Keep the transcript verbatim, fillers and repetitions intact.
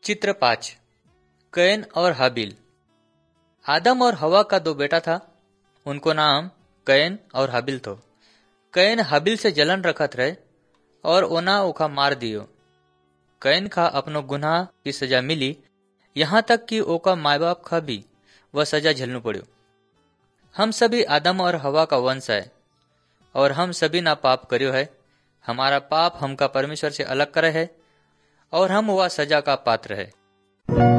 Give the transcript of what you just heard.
चित्र पाँच। कैन और हाबिल। आदम और हवा का दो बेटा था, उनको नाम कैन और हाबिल थो। कैन हाबिल से जलन रखत रहे और ओना उखा मार दियो। कैन का अपनो गुनाह की सजा मिली, यहाँ तक कि ओका माय बाप का भी वह सजा झेलनु पड़ो। हम सभी आदम और हवा का वंश है और हम सभी ना पाप करियो है। हमारा पाप हमका परमेश्वर से अलग करे है और हम वह सजा का पात्र है।